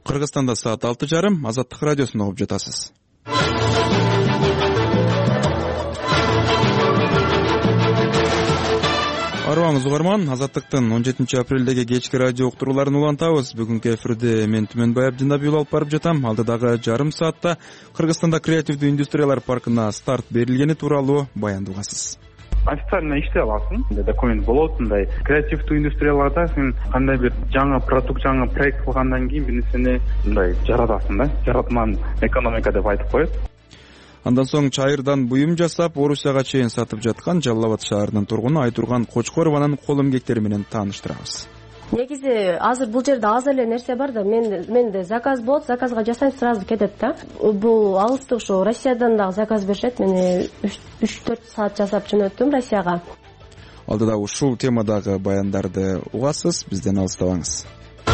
Кыргызстанда саат 6:30. Азаттык радиосун угуп жатасыз. Арыбаңыз угарман, Азаттыктын 17 апрелдеги кечки радио уктурууларын улантабыз. Бүгүнкү эфирде мен Түмөнбай Абдинабиев алып барып жатам. Алдыдагы жарым саатта Кыргызстанда креативдүү индустриялар паркына старт берилгени тууралуу баяндагасыз. Официально иштей аласың, документ болот, мындай креативдүү индустрияларда сен кандай бир жаңы продукт, жаңы проект кылгандан кийин бир нерсени мындай жаратасың да, жаратман экономика деп айтып коет. Андан соң чайырдан буюм жасап, Орусияга чейин сатып жаткан Жалал Абад шаарынын тургуну Айтурган Кочкорованын кол эмгектери менен тааныштырабыз. Негизи азыр бул жерде аз эле нерсе бар да, менде заказ болот, заказга жасайм, сразу кетет да. Бул алыстык ушу Россиядан дагы заказ беришет. Мен 3-4 саат жасап жөнөттүм Россияга. Алдыда ушул темадагы баяндарды угасыз, бизден алыстабаңыз.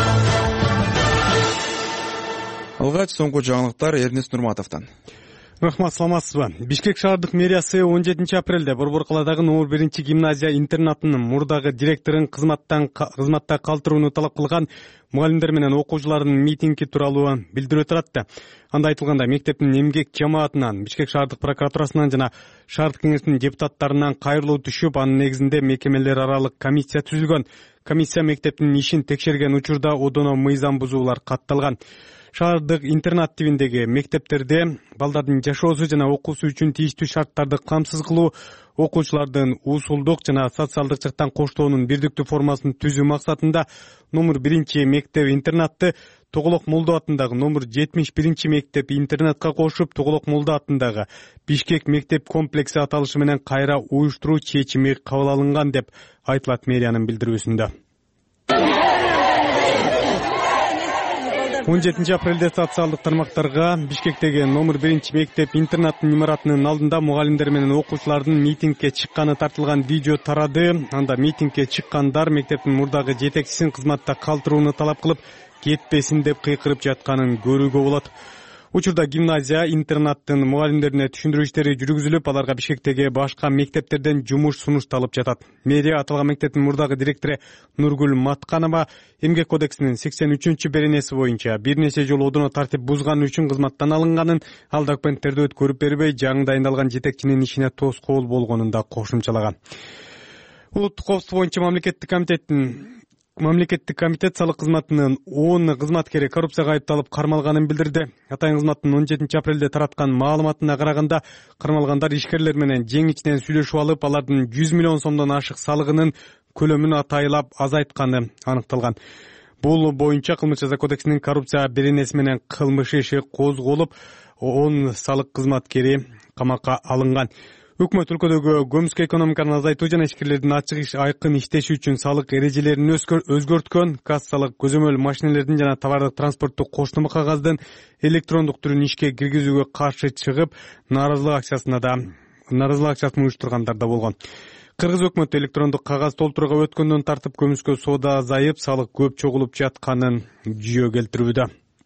Алгач соңку жаңылыктар Эрнест Нурматовдон. Рахмат, саламатсызбы? Бишкек шаардык мэриясы 17 апрелде Борбор калаадагы номер 1 гимназия интернатынын мурдагы директорун кызматта калтырууну талап кылган мугалимдер менен окуучулардын митинги тууралуу билдирүү таратты. Анда айтылгандай, мектептин эмгек жамаатынан, Бишкек шаардык прокуратурасынан жана шаардык кеңештин депутаттарынан кайрылуу түшүп, анын негизинде мекемелер аралык комиссия түзүлгөн. Комиссия мектептин ишин текшерген учурда одоно мыйзам бузуулар катталган. Шаардык интернат тибиндеги мектептерде балдардын жашоосу жана окуусу үчүн тийиштүү шарттарды камсыз кылуу, окуучулардын усулдук жана социалдык жактан коштоонун бирдиктүү формасын түзүү максатында номер 1 мектеп интернатты Тоголок Молдо атындагы номер 71 мектеп интернатка кошуп, Тоголок Молдо атындагы Бишкек мектеп комплекси аталышы менен кайра уюштуруу чечими кабыл алынган деп айтылат мэриянын билдирүүсүндө. 17 апрелде социалдык тармактарга Бишкектеги номер 1 мектеп интернаттын имаратынын алдында мугалимдер менен окуучулардын митингге чыкканы тартылган видео тарады. Анда митингге чыккандар мектептин мурдагы жетекчисин кызматта калтырууну талап кылып, кетпесин деп кыйкырып жатканын көрүүгө болот. Учурда гимназия интернаттын мугалимдерине түшүндүрүү иштери жүргүзүлүп, аларга Бишкектеги башка мектептерден жумуш сунушталып жатат. Мэрия аталган мектептин мурдагы директору Нургүл Матканова эмгек кодексинин 83-беренеси боюнча бир нече жолу одоно тартип бузганы үчүн кызматтан алынганын, ал документтерди өткөрүп бербей, жаңы дайындалган жетекчинин ишине тоскоол болгонун да кошумчалаган. Улуттук коопсуздук боюнча Мамлекеттик комитет салык кызматынын 10 кызматкери коррупцияга айыпталып кармалганын билдирди. Атайын кызматтын 17 апрелде тараткан маалыматына караганда, кармалгандар ишкерлер менен жең ичинен сүйлөшүп алып, алардын 100 миллион сомдон ашык салыгынын көлөмүн атайлап азайтканы аныкталган. Бул боюнча Кылмыш жаза кодексинин коррупция беренеси менен кылмыш иши козголуп, 10 салык кызматкери камакка алынган. Өкмөт өлкөдөгү көмүскө экономиканы азайтуу жана ишкерлердин ачык айкын иштеши үчүн салык эрежелерин өзгөрткөн, кассалык көзөмөл машинелердин жана товардык транспорттук коштомо кагаздын электрондук түрүн ишке киргизүүгө каршы чыгып, нааразылык акчасын уюштургандар да болгон. Кыргыз өкмөтү электрондук кагаз толтурууга өткөндөн тартып көмүскө соода азайып, салык көп чогулуп жатканын жүйө келтирүүдө.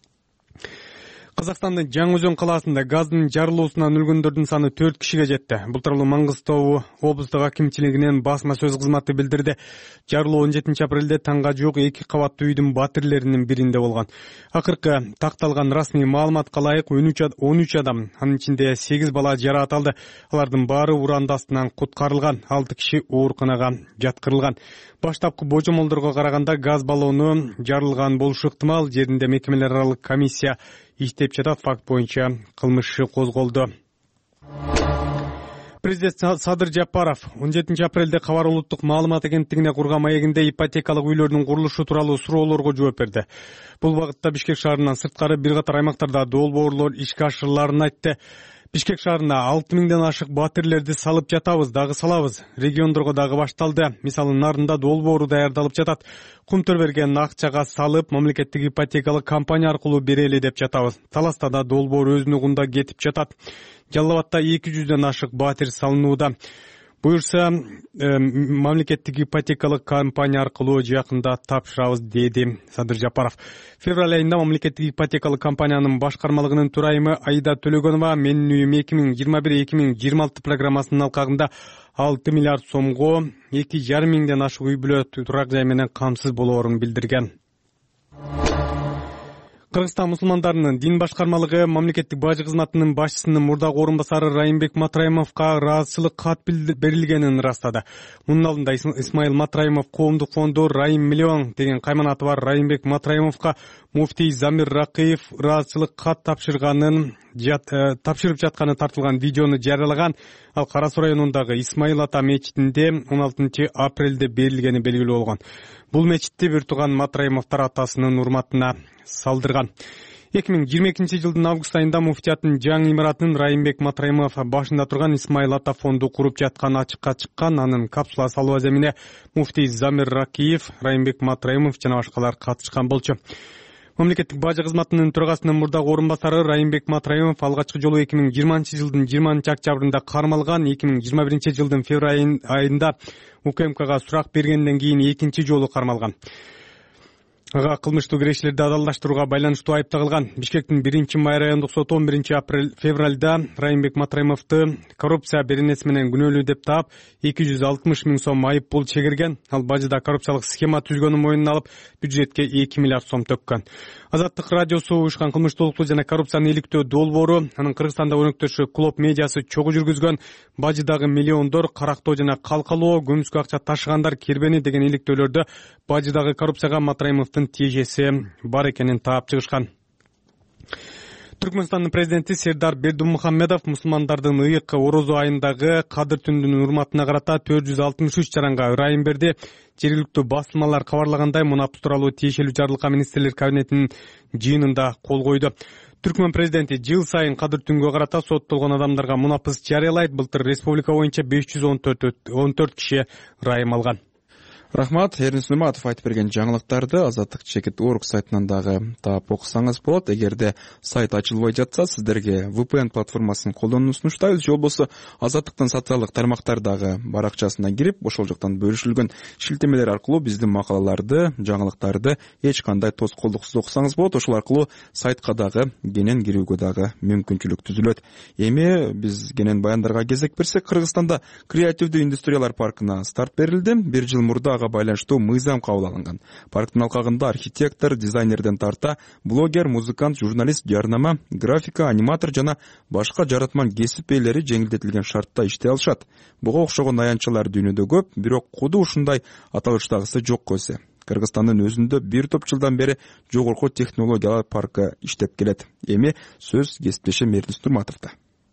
Казакстандын Жаңы-Өзөн калаасында газдын жарылуусунан өлгөндөрдүн саны 4 кишиге жетти. Бул тууралуу Маңгыстау облустук акимчилигинин басма сөз кызматы билдирди. Жарылуу 17 апрелде таңга жук 2 кабаттуу үйдүн батирлеринин биринде болгон. Акыркы такталган расмий маалыматка ылайык 13 адам, анын ичинде 8 бала жараат алды. Алардын баары уранды астынан куткарылган, 6 киши ооруканага жаткырылган. Баштапкы божомолдорго караганда газ баллону жарылган болушу ыктымал. Жеринде мекемелер аралык комиссия иштеп жатат. Факт боюнча кылмыш иши козголду. Президент Садыр Жапаров 17 апрелде Кабар улуттук маалымат агенттигине курган маегинде ипотекалык үйлөрдүн курулушу тууралуу суроолорго жооп берди. Бул багытта Бишкек шаарынан сырткары бир катар аймактарда долбоорлор ишке ашырыларын айтты. Бишкек шаарына 6000ден ашык батирлерди салып жатабыз, дагы салабыз. Региондорго дагы башталды. Мисалы Нарында долбоору даярдалып жатат. Кумтөр берген акчага салып, мамлекеттик ипотекалык компания аркылуу берели деп жатабыз. Таласта да долбоор өзүнүн угунда кетип жатат. Жалал Абадта 200ден ашык батир салынууда. Буюрса, мамлекеттик ипотекалык компания аркылуу жакында тапшырабыз, деди Садыр Жапаров. Февраль айында мамлекеттик ипотекалык компаниянын башкармалыгынын төрайымы Аида Төлөгөнова менин үйүм 2021-2026 программасынын алкагында 6 миллиард сомго 2,5 миңден ашык үй бүлө турак жай менен камсыз болоорун билдирген. Кыргызстан мусулмандарынын дин башкармалыгы мамлекеттик бажы кызматынын башчысынын мурдагы орун басары Райымбек Матраимовго ыраазычылык кат берилгенин ырастады. Мунун алдында Исмаил Матраимов коомдук фонду Райым миллион деген кайманаты бар Райымбек Матраимовго муфтий Замир Ракыев ыраазычылык кат тапшырып жатканы тартылган видеону жарыялаган. Ал Кара Суу районундагы Исмаил ата мечитинде 16 апрелде берилгени белгилүү болгон. Бул мечитти бир тууган Матраимовдор атасынын урматына салдырган. 2022 жылдын август айында муфтияттын жаңы имаратын Райымбек Матраимов башында турган Исмаил ата фонду куруп жатканы ачыкка чыккан. Анын капсула салуу аземине муфтий Замир Ракыев, Райымбек Матраимов жана башкалар катышкан болчу. Мамлекеттик бажы кызматынын төрагасынын мурдагы орун басары Райымбек Матраимов алгачкы жолу 2020 жылдын 20 октябрында кармалган. 2021 жылдын февраль айында УКМКга сурак бергенден кийин экинчи жолу кармалган. Ага кылмыштуу кирешилерди адалдаштырууга байланыштуу айыпталган. Бишкектин 1-май райондук соту 11 февралда Райымбек Матраимовду коррупция беренеси менен күнөөлүү деп таап 260 миң сом айып пул чегирген. Ал бажыда коррупциялык схема түзгөнүн мойнуна алып, бюджетке 2 миллиард сом төккөн. Азаттык радиосу уюшкан кылмыштуулукту жана коррупцияны иликтөө долбоору анын Кыргызстанда өнөктөшү клуб медиасы чогуу жүргүзгөн. Бажыдагы миллиондор карактоо жана калкалоо, көмүскө акча ташыгандар кирбени деген иликтөөлөрдө бажыдагы коррупцияга Матраимовдун тиешеси бар экенин таап чыгышкан. Түркмөнстандын президенти Сердар Бердимухамедов мусулмандардын ыйык орозо айындагы Кадыр түнүнүн урматына карата 463 чаранга ырайым берди. Жергиликтүү басылмалар кабарлагандай, мунапыс тууралуу тиешелүү жарлыкка министрлер кабинетинин жыйынында кол койду. Түркмөн президенти жыл сайын Кадыр түнгө карата соттолгон адамдарга мунапыс жарыялайт. Былтыр республика боюнча 514 киши ырайым алган. Рахмат, Эрнис Нуматов айтып берген жаңылыктарды Азаттык.org сайтынан дагы таап окусаңыз болот. Эгерде сайт ачылбай жатса, сиздерге VPN платформасын колдонууну сунуштайбыз. Же болбосо Азаттыктын социалдык тармактардагы баракчасына кирип, ошол жактан бөлүшүлгөн шилтемелер аркылуу биздин макалаларды, жаңылыктарды эч кандай тоскоолдуксуз окусаңыз болот. Ошол аркылуу сайтка дагы кенен кирүүгө дагы мүмкүнчүлүк түзүлөт. Эми биз кенен баяндарга кезек берсек, Кыргызстанда креативдүү индустриялар паркына старт берилди. Бир жыл мурда байланыштуу мыйзам кабыл алынган. Парктын алкагында архитектор, дизайнерден тарта, блогер, музыкант, журналист, жарнама, графика, аниматор жана башка жаратман кесип ээлери жеңилдетилген шартта иштей алышат. Буга окшогон аянтчалар дүйнөдө көп, бирок коду ушундай аталыштагысы жок көсө. Кыргызстандын өзүндө бир топ жылдан бери жогорку технологиялар паркы иштеп келет. Эми сөз кесиптешим Эрнис Нурматовдо.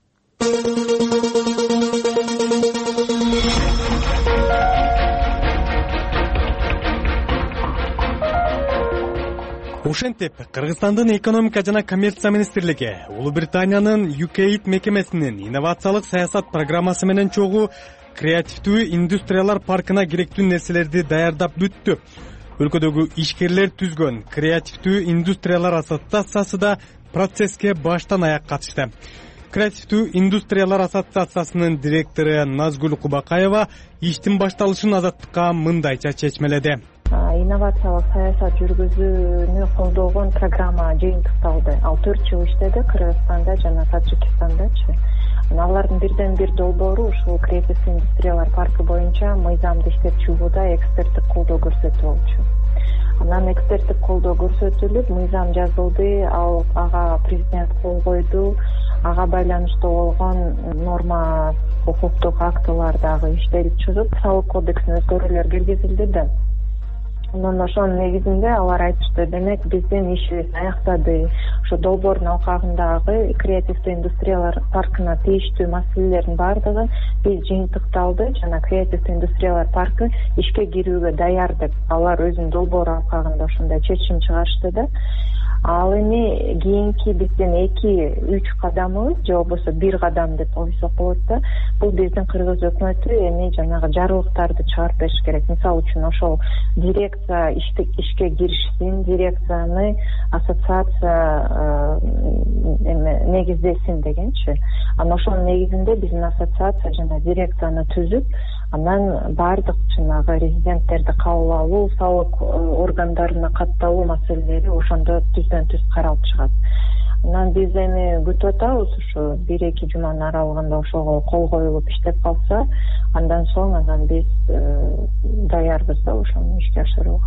Ошентип, Кыргызстандын экономика жана коммерция министрлиги Улуу Британиянын UKAID мекемесинин инновациялык саясат программасы менен чогуу креативдүү индустриялар паркына керектүү нерселерди даярдап бүттү. Өлкөдөгү ишкерлер түзгөн креативдүү индустриялар ассоциациясы да процесске баштан аяк катышты. Креативдүү индустриялар ассоциациясынын директору Назгүл Кубакаева иштин башталышын Азаттыкка мындайча чечмеледи. Инновациялык саясат жүргүзүүнү колдогон программа жыйынтыкталды. Ал 4 жыл иштеди Кыргызстанда жана Таджикистандачы. Алардын бирден бир долбоору ушул креативдүү индустриялар паркы боюнча мыйзамды иштеп чыгууда эксперттик колдоо көрсөтүү болчу. Анан эксперттик колдоо көрсөтүлүп, мыйзам жазылды, ага президент кол койду. Ага байланыштуу болгон норма укуктук актылар дагы иштелип чыгып, салык кодексине өзгөрүүлөр киргизилди да. Анан ошонун негизинде алар айтышты, демек биздин ишибиз аяктады. Ошо долбоордун алкагындагы креативдүү индустриялар паркына тийиштүү маселелердин баардыгы биз жыйынтыкталды жана креативдүү индустриялар паркы ишке кирүүгө даяр деп алар өзүнүн долбоору алкагында ошондой чечим чыгарышты да. Ал эми кийинки биздин 2-3 кадамыбыз же болбосо 1 кадам деп койсок болот да. Бул биздин Кыргыз өкмөтү эми жанагы жарлыктарды чыгарып бериш керек. Мисалы үчүн ошол дирекция ишке киришсин, дирекцияны ассоциация негиздесин дегенчи. Анан ошонун негизинде биздин ассоциация жана дирекцияны түзүп, анан баардык жанагы резиденттерди кабыл алуу, салык органдарына катталуу маселелери ошондо түздөн-түз каралып чыгат. Анан биз эми күтүп атабыз, ушу 1-2 жуманын аралыгында ошого кол коюлуп иштеп калса, андан соң биз даярбыз да ошону ишке ашырууга.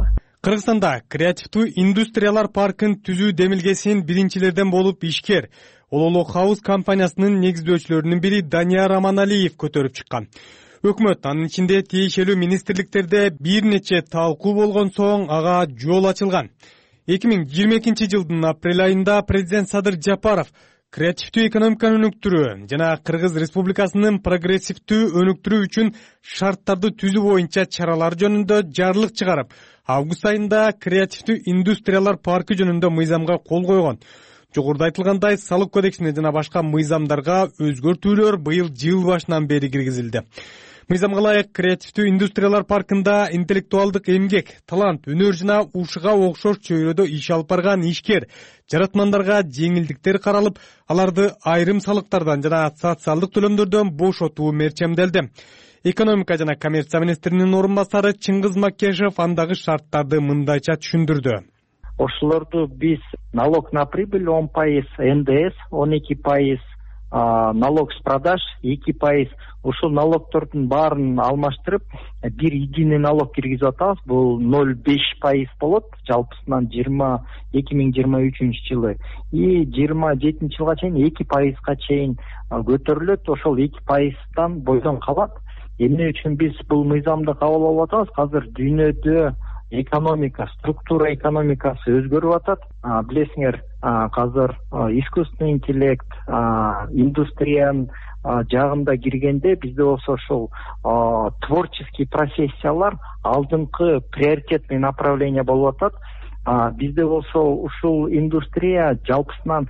Кыргызстанда креативдүү индустриялар паркын түзүү демилгесин биринчилерден болуп ишкер Ололо Хаус компаниясынын негиздөөчүлөрүнүн бири Данияр Аманалиев көтөрүп чыккан. Өкмөт анын ичинде тиешелүү министрликтерде бир нече талкуу болгон соң ага жол ачылган. 2022 жылдын апрель айында президент Садыр Жапаров креативдүү экономиканы өнүктүрүү жана Кыргыз Республикасынын прогрессивдүү өнүктүрүү үчүн шарттарды түзүү боюнча чаралар жөнүндө жарлык чыгарып, август айында креативдүү индустриялар паркы жөнүндө мыйзамга кол койгон. Жогоруда айтылгандай, салык кодексине жана башка мыйзамдарга өзгөртүүлөр быйыл жыл башынан бери киргизилди. Мыйзамга ылайык креативдүү индустриялар паркында интеллектуалдык эмгек, талант, өнөр жана ушуга окшош чөйрөдө иш алып барган ишкер жаратмандарга жеңилдиктер каралып, аларды айрым салыктардан жана социалдык төлөмдөрдөн бошотуу мерчемделди. Экономика жана коммерция министринин орун басары Чыңгыз Макешев андагы шарттарды мындайча түшүндүрдү. Ошолорду биз налог на прибыль 10%, НДС 12%, налог с продаж 2%, ушул налогтордун баарын алмаштырып, бир единый налог киргизип атабыз. Бул 0,5% болот, жалпысынан 2023 жылы. И 27 жылга чейин 2%га чейин көтөрүлөт. Ошол 2%дан бойдон калат. Эмне үчүн биз бул мыйзамды кабыл алып атабыз? Азыр дүйнөдө экономика, структура экономикасы өзгөрүп атат. Билесиңер, азыр искусственный интеллект, индустриянын жагында киргенде бизде болсо ошол творческий профессиялар алдыңкы приоритетный направление болуп атат. Бизде болсо ушул индустрия жалпысынан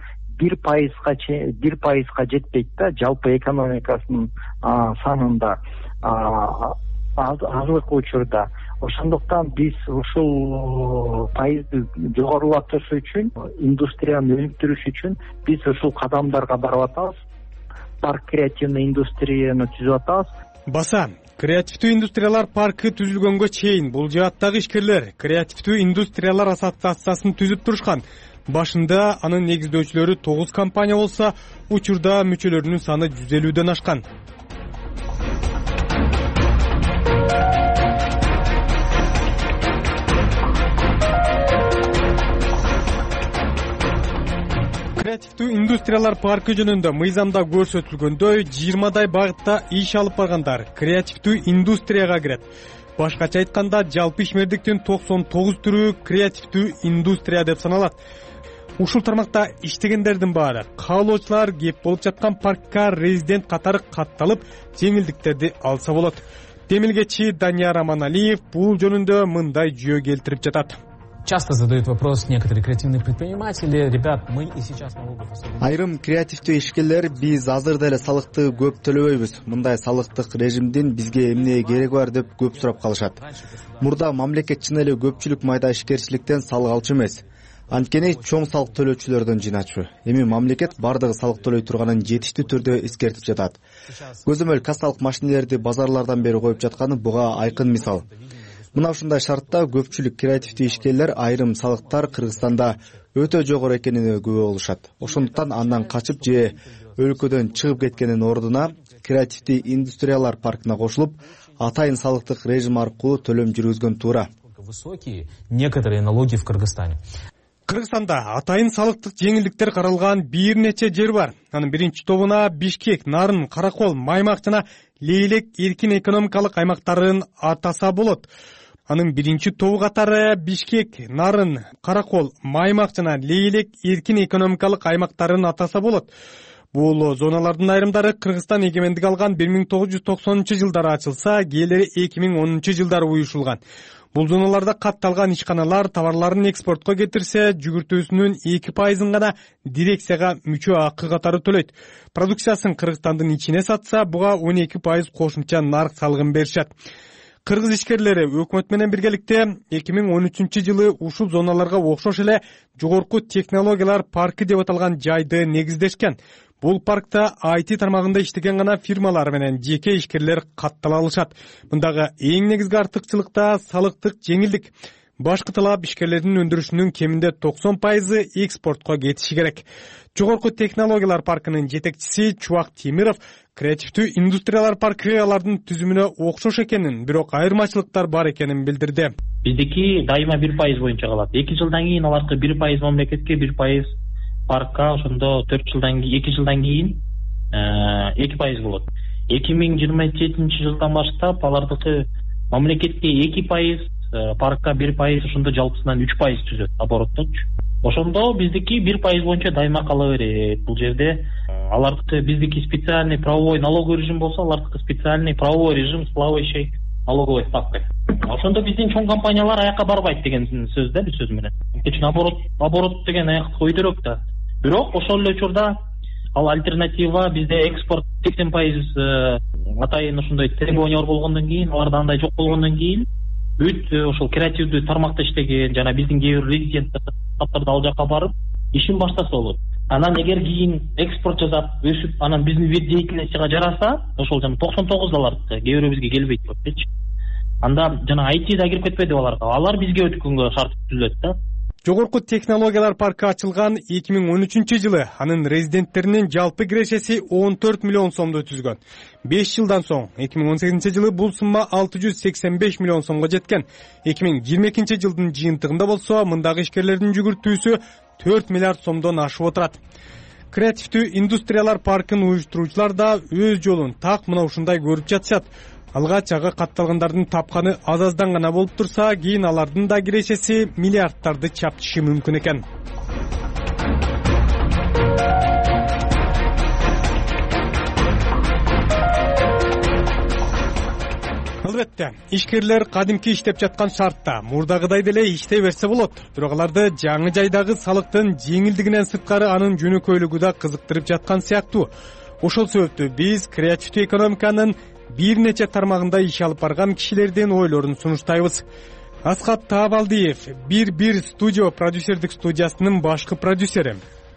1%га жетпейт да, жалпы экономикасынын санында азыркы учурда. Ошондуктан биз ушул пайызды жогорулатыш үчүн, индустрияны өнүктүрүш үчүн биз ушул кадамдарга барып атабыз. Парк креативный индустрияны түзүп атабыз. Баса, креативдүү индустриялар паркы түзүлгөнгө чейин бул жааттагы ишкерлер креативдүү индустриялар ассоциациясын түзүп турушкан. Башында анын негиздөөчүлөрү 9 компания болсо, учурда мүчөлөрүнүн саны 150ден ашкан. Креативдүү индустриялар паркы жөнүндө мыйзамда көрсөтүлгөндөй 20дай багытта иш алып баргандар креативдүү индустрияга кирет. Башкача айтканда, жалпы ишмердиктин 99 түрү креативдүү индустрия деп саналат. Ушул тармакта иштегендердин баары каалоочулар кеп болуп жаткан паркка резидент катары катталып, жеңилдиктерди алса болот. Демилгечи Данияр Аманалиев бул жөнүндө мындай жүйө келтирип жатат. Часто задают вопрос некоторые креативные предприниматели: ребят, мы и сейчас налогов особенно... Айрым креативдүү ишкерлер биз азыр деле салыкты көп төлөбөйбүз. Мындай салыктык режимдин бизге эмне кереги бар деп көп сурап калышат. Мурда мамлекет чын эле көпчүлүк майда ишкерчиликтен салык алчу эмес. Анткени чоң салык төлөөчүлөрдөн жыйначу. Эми мамлекет бардыгы салык төлөй турганын жетиштүү түрдө эскертип жатат. Көзөмөл кассалык машинелерди базарлардан бери коюп жатканы буга айкын мисал. Мына ушундай шартта көпчүлүк креативдүү ишкерлер айрым салыктар Кыргызстанда өтө жогору экенине күбө болушат. Ошондуктан андан качып же өлкөдөн чыгып кеткенин ордуна креативдүү индустриялар паркына кошулуп, атайын салыктык режим аркылуу төлөм жүргүзгөн туура. Высокие некоторые налоги в Кыргызстане. Кыргызстанда атайын салыктык жеңилдиктер каралган бир нече жер бар. Анын биринчи тобуна Бишкек, Нарын, Каракол, Маймак жана Лейлек эркин экономикалык аймактарын атаса болот. Анын биринчи тобу катары Бишкек, Нарын, Каракол, Маймак жана Лейлек эркин экономикалык аймактарын атаса болот. Бул зоналардын айрымдары Кыргызстан эгемендик алган 1990-жылдары ачылса, кээделери 2010-жылдары уюшулган. Бул зоналарда катталган ишканалар товарларын экспортко кетирсе, жүгүртүүсүнүн 2%-ын гана дирекцияга мүчө акы катары төлөйт. Продукциясын Кыргызстандын ичине сатса, буга 12% кошумча нарк салыгын беришет. Кыргыз ишкерлери өкмөт менен биргеликте 2013-жылы ушул зоналарга окшош эле жогорку технологиялар паркы деп аталган жайды негиздешкен. Бул паркта IT тармагында иштеген гана фирмалар менен жеке ишкерлер каттала алышат. Мындагы эң негизги артыкчылыкта салыктык жеңилдик. Башкы талап ишкерлердин өндүрүшүнүн кеминде 90% экспортко кетиши керек. Жогорку технологиялар паркынын жетекчиси Чубак Темиров креативдүү индустриялар паркы алардын түзүмүнө окшош экенин, бирок айырмачылыктар бар экенин билдирди. Биздики дайыма 1% боюнча калат. 2 жылдан кийин алардыкы 1% мамлекетке, 1% паркка, ошондо 2 жылдан кийин 2% болот. 2027 жылдан баштап алардыкы мамлекетке 2%, паркка 1%, ошондо жалпысынан 3% түзөт оборотточу. Ошондо биздики 1% боюнча дайыма кала берет. Бул жерде алардыкы биздики специальный правовой налоговый режим болсо, алардыкы специальный правовой режим с плавающей налоговой ставкой. Ошондо биздин чоң компаниялар аякка барбайт деген сөз да, бир сөз менен. Үчүн оборот деген аякты койдурок да. Бирок ошол эле учурда ал альтернатива бизде экспорт 80% атайын ошондой требованиялар болгондон кийин, аларда андай жок болгондон кийин бүт ошол креативдүү тармакта иштеген жана биздин кээ бир резиденттер ал жака барып ишин баштаса болот. Анан эгер кийин экспорт жасап өсүп, анан биздин вид деятельностьга жараса, ошол жана 99 алардыкы кээ бирөө бизге келбейт болчу. Анда жана IT да кирип кетпеди аларга. Алар бизге өткөнгө шарт түзүлөт да. Жогорку технологиялар паркы ачылган 2013 жылы анын резиденттеринин жалпы кирешеси 14 миллион сомду түзгөн. 5 жылдан соң 2018 жылы бул сумма 685 миллион сомго жеткен. 2022 жылдын жыйынтыгында болсо мындагы ишкерлердин жүгүртүүсү 4 миллиард сомдон ашып отурат. Креативдүү индустриялар паркын уюштуруучулар да өз жолун так мына ушундай көрүп жатышат. Алгач ага катталгандардын тапканы аз-аздан гана болуп турса, кийин алардын да кирешеси миллиардтарды чаптышы мүмкүн экен. Албетте, ишкерлер кадимки иштеп жаткан шартта мурдагыдай деле иштей берсе болот. Бирок аларды жаңы жайдагы салыктын жеңилдигинен сырткары анын жөнөкөйлүгү да кызыктырып жаткан сыяктуу. Ошол себептүү биз креативдүү экономиканын бир нече тармагында иш алып барган кишилердин ойлорун сунуштайбыз. Аскат Таабалдиев, бир студио продюсердик студиясынын башкы продюсери.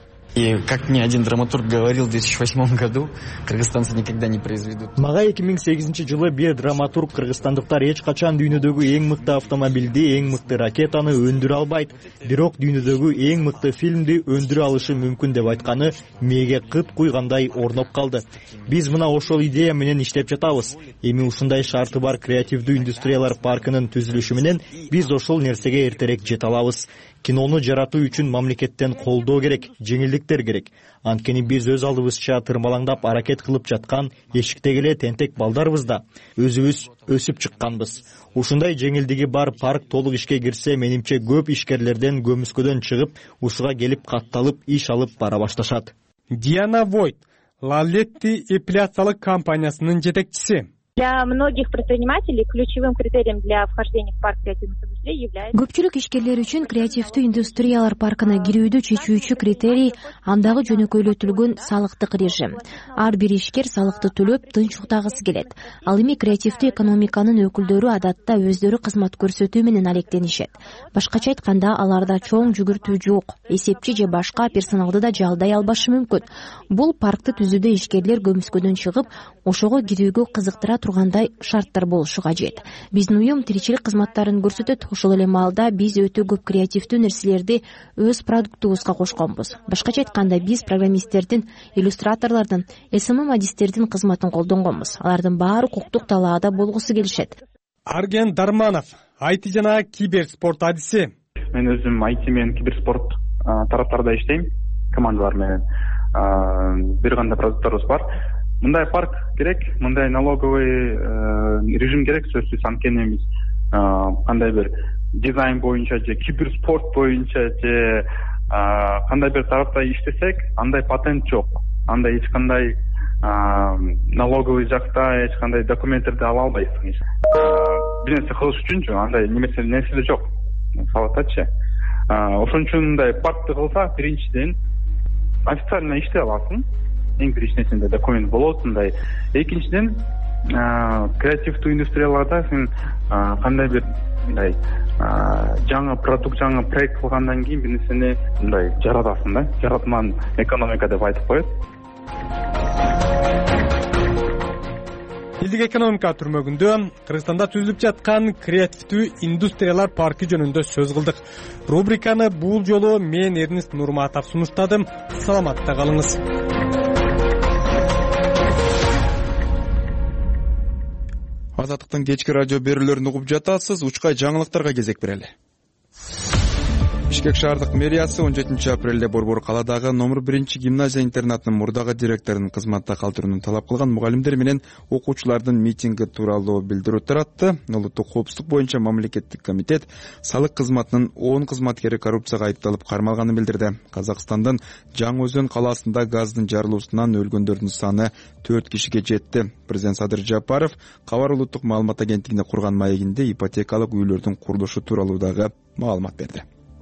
И как мне один драматург говорил в 2008 году, кыргызстанцы никогда не произведут. Мага 2008 жылы бир драматург кыргызстандыктар эч качан дүйнөдөгү эң мыкты автомобилди, эң мыкты ракетаны өндүрө албайт, бирок дүйнөдөгү эң мыкты фильмди өндүрө алышы мүмкүн деп айтканы мээге кыт куйгандай орноп калды. Биз мына ошол идея менен иштеп жатабыз. Эми ушундай шарты бар креативдүү индустриялар паркынын түзүлүшү менен биз ошол нерсеге эртерээк жете алабыз. Кинону жаратуу үчүн мамлекеттен колдоо керек, жеңилдиктер керек. Анткени биз өз алдыбызча тырмалаңдап аракет кылып жаткан эшиктеги эле тентек балдарбыз да. Өзүбүз өсүп чыкканбыз. Ушундай жеңилдиги бар парк толук ишке кирсе, менимче көп ишкерлерден көмүскөдөн чыгып, ушуга келип катталып иш алып бара башташат. Диана Войт, Лалетти эпиляциялык компаниясынын жетекчиси. Для многих предпринимателей ключевым критерием для вхождения в парк креативных индустрий является... Көпчүлүк ишкерлер үчүн креативдүү индустриялар паркына кирүүдө чечүүчү критерий андагы жөнөкөйлөтүлгөн салыктык режим. Ар бир ишкер салыкты төлөп тынч уктагысы келет. Ал эми креативдүү экономиканын өкүлдөрү адатта өздөрү кызмат көрсөтүү менен алектенишет. Башкача айтканда, аларда чоң жүгүртүү жок, эсепчи же башка персоналды да жалдай албашы мүмкүн. Бул паркты түзүүдө ишкерлер көмүскөдөн чыгып, ошого кирүүгө кызыктыра тургандай шарттар болушу кажет. Биздин уюм тиричилик кызматтарын көрсөтөт. Ошол эле маалда биз өтө көп креативдүү нерселерди өз продуктубузга кошконбуз. Башкача айтканда, биз программисттердин, иллюстраторлордун, СММ адистердин кызматын колдонгонбуз. Алардын баары укуктук талаада болгусу келишет. Арген Дарманов, IT жана киберспорт адиси. Мен өзүм IT менен киберспорт тараптарда иштейм, командалар менен. Бир кандай продукттарыбыз бар. Мындай парк керек, мындай налоговый режим керек, сөзсүз. Анткени биз кандай бир дизайн боюнча же киберспорт боюнча же кандай бир тарапта иштесек, андай патент жок. Андай эч кандай налоговый жакта эч кандай документтерди ала албайсың. Бир нерсе кылыш үчүнчү андай нерсе жок. Салаттачы. Ошон үчүн мындай паркты кылса, биринчиден официально иштей аласың. Эң биринчисинде документ болот, мындай. Экинчиден, креативдүү индустрияларда сен кандай бир мындай жаңы продукт, жаңы проект кылгандан кийин бир нерсени мындай жаратасың да. Жаратман экономика деп айтып коет. Элдик экономика түрмөгүндө Кыргызстанда түзүлүп жаткан креативдүү индустриялар паркы жөнүндө сөз кылдык. Рубриканы бул жолу мен Эрнест Нурматов сунуштадым. Саламатта калыңыз. Азаттыктын кечки радио берүүлөрүн угуп жатасыз. Учкай жаңылыктарга кезек берели. Бишкек шаардык мэриясы 17 апрелде Борбор калаадагы номер 1 гимназия интернатынын мурдагы директорун кызматта калтырууну талап кылган мугалимдер менен окуучулардын митинги тууралуу билдирүү таратты. Улуттук коопсуздук боюнча мамлекеттик комитет салык кызматынын 10 кызматкери коррупцияга айыпталып кармалганын билдирди. Казакстандын Жаңы Өзөн калаасында газдын жарылуусунан өлгөндөрдүн саны 4 кишиге жетти. Президент Садыр Жапаров Кабар улуттук маалымат агенттигине курган маегинде ипотекалык үйлөрдүн курулушу тууралуу дагы маалымат берди.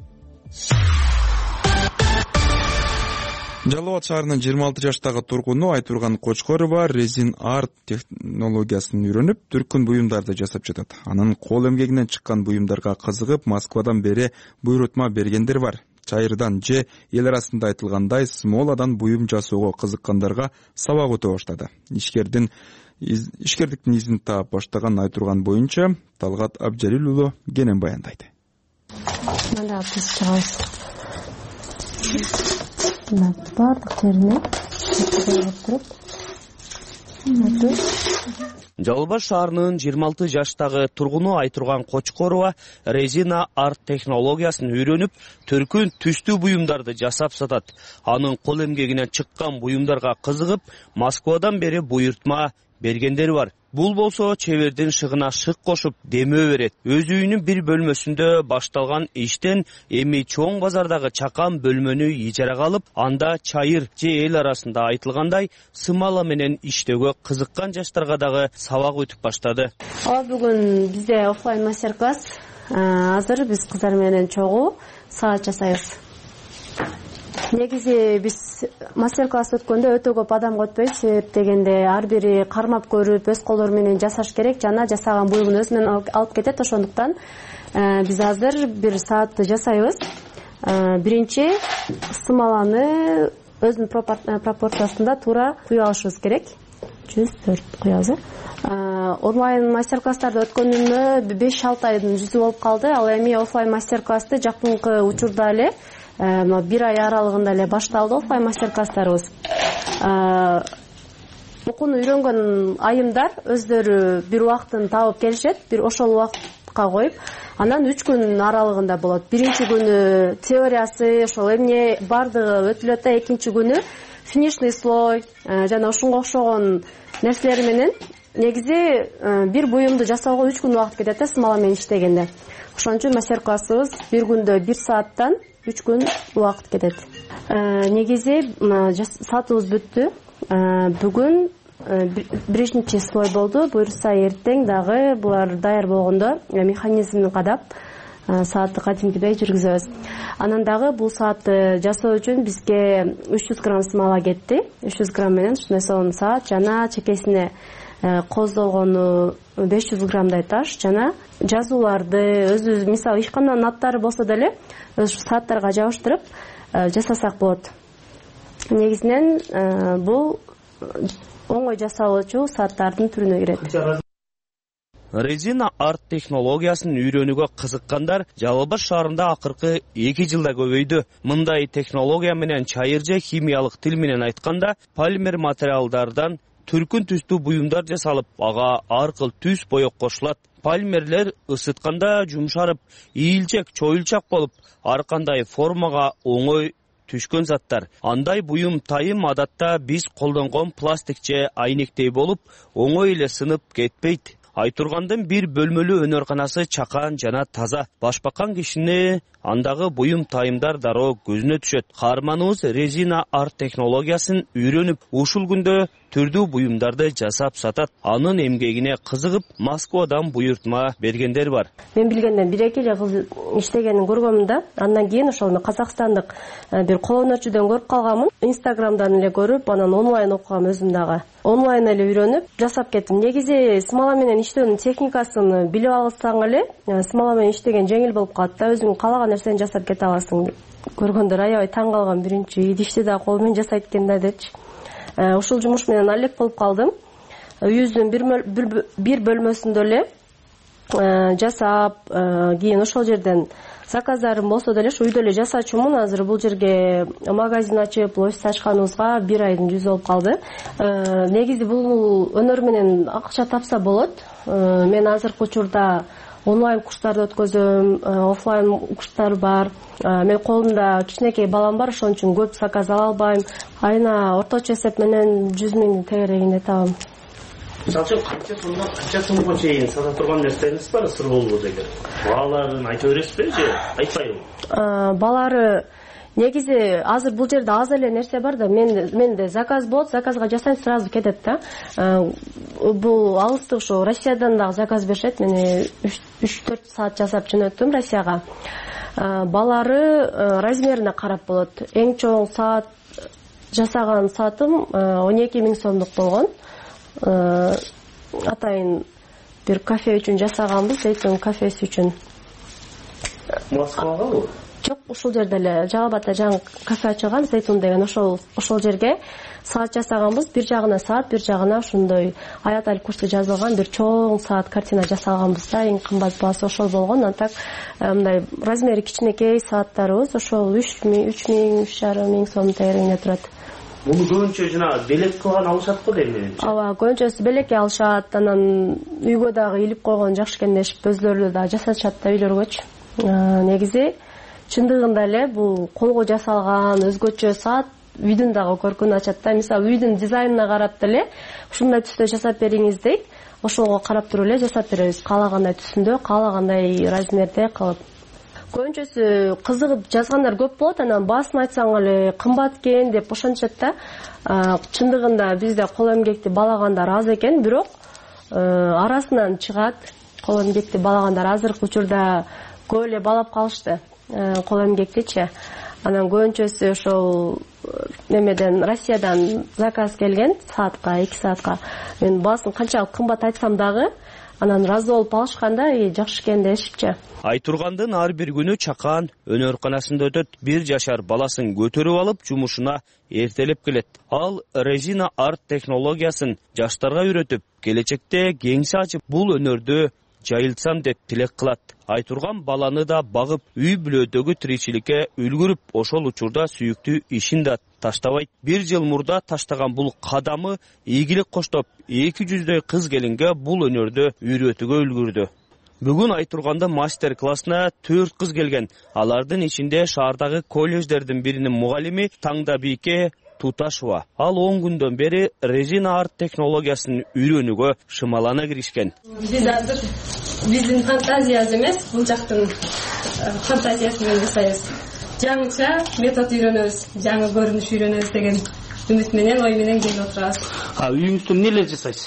Жалал Абад шаарынын 26 жаштагы тургуну Айтурган Кочкорова резин арт технологиясын үйрөнүп, түркүн буюмдарды жасап жатат. Анын кол эмгегинен чыккан буюмдарга кызыгып, Москвадан бери буйрутма бергендер бар. Чайырдан же эл арасында айтылгандай смоладан буюм жасоого кызыккандарга сабак өтө баштады. Ишкердиктин изин таап баштаган Айтурган боюнча Талгат Абжалил уулу кенен баяндайт. Мында биз чыгабыз. Бардык жерине туруп. Жалал Абад шаарынын 26 жаштагы тургуну Айтурган Кочкорова резина арт технологиясын үйрөнүп, түркүн түстүү буюмдарды жасап сатат. Анын кол эмгегинен чыккан буюмдарга кызыгып, Москвадан бери буйртма бергендер бар. Бул болсо чебердин шыгына шык кошуп демөө берет. Өз үйүнүн бир бөлмөсүндө башталган иштен эми чоң базардагы чакан бөлмөнү ижарага алып, анда чайыр же эл арасында айтылгандай сымала менен иштөөгө кызыккан жаштарга дагы сабак өтүп баштады. Бүгүн бизде офлайн мастер-класс. Азыр биз кыздар менен чогуу саат жасайбыз. Негизи биз мастер-класс өткөндө өтө көп адам өтпөйт, себеп дегенде ар бири кармап көрүп, өз колдору менен жасаш керек, жана жасаган буюмун өзү менен алып кетет. Ошондуктан биз азыр бир саатты жасайбыз. Биринчи сымаланы өзүнүн пропорциясында туура куюп алышыбыз керек. 104 куябыз. Онлайн мастер-класстарды өткөнүмө 5-6 айдын жүзү болуп калды. Ал эми офлайн мастер-классты жакынкы учурда эле бир ай аралыгында эле башталды офлайн мастер-класстарыбыз. Окууну үйрөнгөн айымдар өздөрү бир убактын табып келишет, бир ошол убакытка коюп, анан 3 күн аралыгында болот. Биринчи күнү теориясы, ошол эмне бардыгы өтүлөт да, экинчи күнү финишный слой жана ошонго окшогон нерселер менен негизи бир буюмду жасоого 3 күн убакыт кетет да, сымала менен иштегенде. Ошон үчүн мастер-классыбыз бир күндө 1 сааттан 3 күн убакыт кетет. Негизи сатыбыз бүттү. Бүгүн биринчи слой болду. Буюрса эртең дагы булар даяр болгондо механизмин кадап саатты кадимкидей жүргүзөбүз. Анан дагы бул саатты жасоо үчүн бизге 300 грамм сымала кетти. 300 грамм менен ушундай сонун саат жана чекесине коздолгону 500 граммдай таш жана жазууларды өзүбүз мисалы ишкананын аттары болсо деле сааттарга жабыштырып жасасак болот. Негизинен бул оңой жасалуучу сааттардын түрүнө кирет. Резина арт технологиясын үйрөнүүгө кызыккандар Жалал Абад шаарында акыркы 2 жылда көбөйдү. Мындай технология менен чайыр же химиялык тил менен айтканда полимер материалдардан түркүн түстүү буюмдар жасалып, ага ар кыл түс боек кошулат. Полимерлер ысытканда жумшарып, ийилчек, чоюлчак болуп, ар кандай формага оңой түшкөн заттар. Андай буюм тайым адатта биз колдонгон пластик же айнектей болуп, оңой эле сынып кетпейт. Айтургандын бир бөлмөлүү өнөрканасы чакан жана таза. Башбакан кишини андагы буюм тайымдар дароо көзүнө түшөт. Каарманыбыз резина арт технологиясын үйрөнүп, ушул күндө түрдүү буюмдарды жасап сатат. Анын эмгегине кызыгып, Москвадан буйртма бергендер бар. Мен билгенден 1-2 эле кыз иштегенин көргөмүн да. Андан кийин ошол казакстандык бир кол өнөрчүдөн көрүп калганмын. Инстаграмдан эле көрүп, анан онлайн окугам өзүм дагы. Онлайн эле үйрөнүп жасап кеттим. Негизи смола менен иштөөнүн техникасын билип алсаң эле, смола менен иштеген жеңил болуп калат да, өзүң каалаган нерсени жасап кете аласың. Көргөндөр аябай таң калган, биринчи идишти да кол менен жасайт экен да депчи. Ушул жумуш менен алек болуп калдым. Үйүбүздүн бир бөлмөсүндө эле жасап, кийин ошол жерден заказдарым болсо деле ушу үйдө эле жасачумун. Азыр бул жерге магазин ачып, офис ачканыбызга 1 айдын жүзү болуп калды. Негизи бул өнөр менен акча тапса болот. мен азыркы учурда онлайн курстарды өткөзөм, офлайн курстар бар. Мен колумда кичинекей балам бар, ошон үчүн көп заказ ала албайм. Айына орточо эсеп менен 100 миңдин тегерегинде табам. Мисалы үчүн канча сомго чейин сата турган нерсеңиз бар, сыр болбойт эгер. Бааларын айта бересизби же айтпайбы? Баалары негизи азыр бул жерде аз эле нерсе бар да, менде заказ болот, заказга жасайм, сразу кетет да. Бул алыстык ушу Россиядан дагы заказ беришет. Мен 3-4 саат жасап жөнөттүм Россияга. Баалары размерине карап болот. Эң чоң саат жасаган саатым 12 миң сомдук болгон. Атайын бир кафе үчүн жасаганбыз, Зейтун кафеси үчүн. Москвагабы? Жок, ушул жерде эле Жалалбатта жаңы кафе ачылган, Зейтун деген, ошол жерге саат жасаганбыз. Бир жагына саат, бир жагына ошондой аят курсы жазылган бир чоң саат картина жасалганбыз да. Эң кымбат баасы ошол болгон. Антак мындай размери кичинекей сааттарыбыз ошол 3 миң, 3,5 миң сом тегерегинде турат. Муну көбүнчө жана белек кылган алышат го дейм мен. Ооба, көбүнчөсү белекке алышат, анан үйгө дагы илип койгон жакшы экен дешип өзлөрү да жасашат да үйлөргөчү. Негизи чындыгында эле бул колго жасалган өзгөчө саат үйдүн дагы көркүнү ачат да. Мисалы үйдүн дизайнына карап деле ушундай түстө жасап бериңиз дейт. Ошого карап туруп эле жасап беребиз. Каалагандай түсүндө, каалагандай размерде кылып. Көбүнчөсү кызыгып жазгандар көп болот, анан баасын айтсаң эле кымбат экен деп ошентишет да. Чындыгында бизде кол эмгекти балагандар аз экен, бирок арасынан чыгат. Кол эмгекти балагандар азыркы учурда көп эле балап калышты. Кол эмгектичи. Анан көбүнчөсү ошол немеден Россиядан заказ келген саатка, 2 саатка. Мен баасын канчалык кымбат айтсам дагы анан разы болуп алышканда жакшы экен дешипчи. Айтургандын ар бир күнү чакан өнөрканасында өтөт. 1 жашар баласын көтөрүп алып жумушуна эртелеп келет. Ал резина арт технологиясын жаштарга үйрөтүп, келечекте кеңсе ачып бул өнөрдү жайылтсам деп тилек кылат. Айтурган баланы да багып, үй бүлөдөгү тиричиликке үлгүрүп, ошол учурда сүйүктүү ишин да таштабайт. 1 жыл мурда таштаган бул кадамы ийгилик коштоп, 200дөй кыз келинге бул өнөрдү үйрөтүүгө үлгүрдү. Бүгүн Айтурганда мастер классына 4 кыз келген. Алардын ичинде шаардагы колледждердин биринин мугалими Таңдабийке Туташова. Ал 10 күндөн бери резина арт технологиясын үйрөнүүгө шымалана киришкен. Биз азыр биздин фантазиябыз эмес, бул жактын фантазиясы менен жасайбыз. Жаңыча метод үйрөнөбүз, жаңы көрүнүш үйрөнөбүз деген үмүт менен, ой менен келип отурабыз. Үйүңүздө нелер жасайсыз?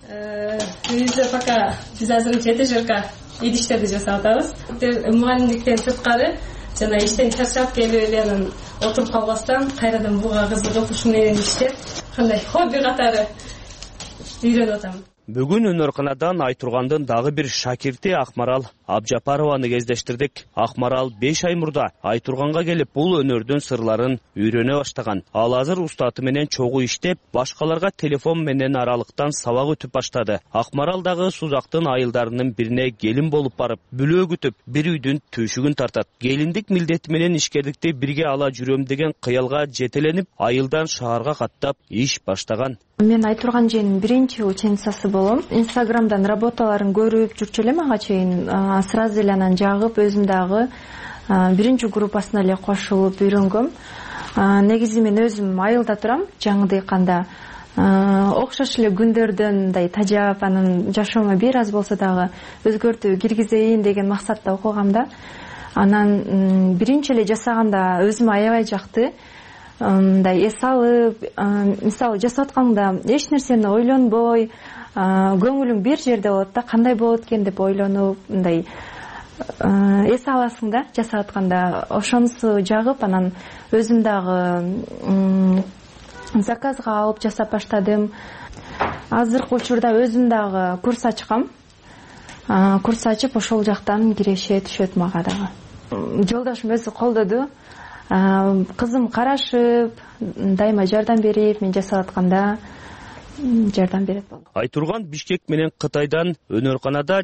Үйүбүздө пока биз азырынча этажерка идиштерди жасап атабыз. Мугалимдиктен сырткары жана иштен чарчап келип эле анан отуруп калбастан кайрадан буга кызыгып ушу менен иштеп, кандай хобби катары үйрөнүп атам. Бүгүн өнөрканадан Айтургандын дагы бир шакирти Акмарал Абжапарованы кездештирдик. Акмарал 5 ай мурда Айтурганга келип, бул өнөрдүн сырларын үйрөнө баштаган. Ал азыр устаты менен чогуу иштеп, башкаларга телефон менен аралыктан сабак өтүп баштады. Акмарал дагы Сузактын айылдарынын бирине келин болуп барып, бүлөө күтүп, бир үйдүн түйшүгүн тартат. Келиндик милдети менен ишкердикти бирге ала жүрөм деген кыялга жетеленип, айылдан шаарга каттап иш баштаган. Мен Айтурган жээнин биринчи ученицасы болом. Инстаграмдан работаларын көрүп жүрчү элем ага чейин. Сразу эле анан жагып, өзүм дагы биринчи группасына эле кошулуп үйрөнгөм. Негизи мен өзүм айылда турам, жаңы дыйканда. Окшош эле күндөрдөн мындай тажап, анан жашоомо бир аз болсо дагы өзгөртүү киргизейин деген максатта окугам да. Анан биринчи эле жасаганда өзүм аябай жакты. Мындай эс алып, мисалы жасап атканда эч нерсени ойлонбой, көңүлүң бир жерде болот да, кандай болот экен деп ойлонуп, мындай эс аласың да жасап атканда. Ошонусу жагып, анан өзүм дагы заказга алып жасап баштадым. Азыркы учурда өзүм дагы курс ачкам. Курс ачып, ошол жактан киреше түшөт мага дагы. Жолдошум өзү колдоду. Кызым карашып, дайыма жардам берип, мен жасап атканда жардам берет болду. Айтурган Бишкек менен Кытайдан өнөрканада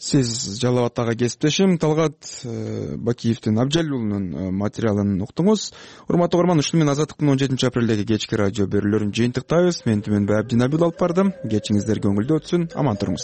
сиз Жалал Абадтагы кесиптешим Талгат Бакиевдин Абжалил уулунун материалын уктуңуз. Урматтуу угарман, ушуну менен Азаттыктын 17 апрелдеги кечки радио берүүлөрүн жыйынтыктайбыз. Мен Түмөнбай Абдинабил алып бардым. Кечиңиздер көңүлдүү өтсүн, аман туруңуз.